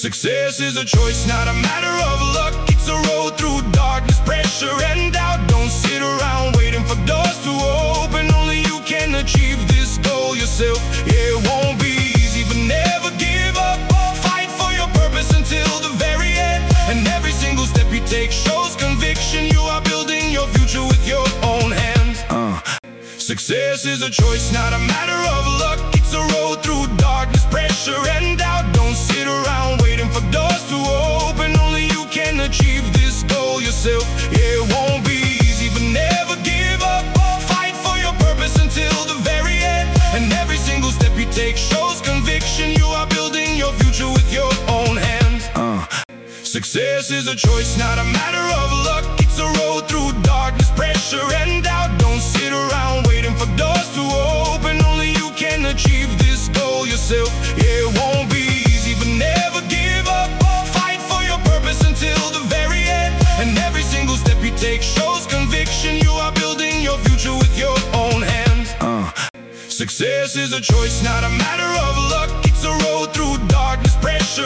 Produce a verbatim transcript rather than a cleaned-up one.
Success is a choice, not a matter of luck. It's a road through darkness, pressure and doubt. Don't sit around waiting for doors to open. Only you can achieve this goal yourself. Yeah, it won't be easy, but never give up. Fight for your purpose until the very end. And every single step you take shows conviction. You are building your future with your own hands. uh. Success is a choice, not a matter of luck. It's a road through darkness, pressure and doubt. Don't sit around waiting for doors to open. Only you can achieve this goal yourself. Yeah, it won't be easy, but never give up. Fight for your purpose until the very end. And every single step you take shows conviction. You are building your future with your own hands. uh. Success is a choice, not a matter of luck. It's a road through darkness, pressure and doubt. Don't sit around waiting for doors to open. Only you can achieve this goal yourself. Yeah, it won't be easy, but never give up. Fight for your purpose until the very end. And every single step you take shows conviction. You are building your future with your own hands. uh. Success is a choice, not a matter of luck. It's a road through darkness, pressure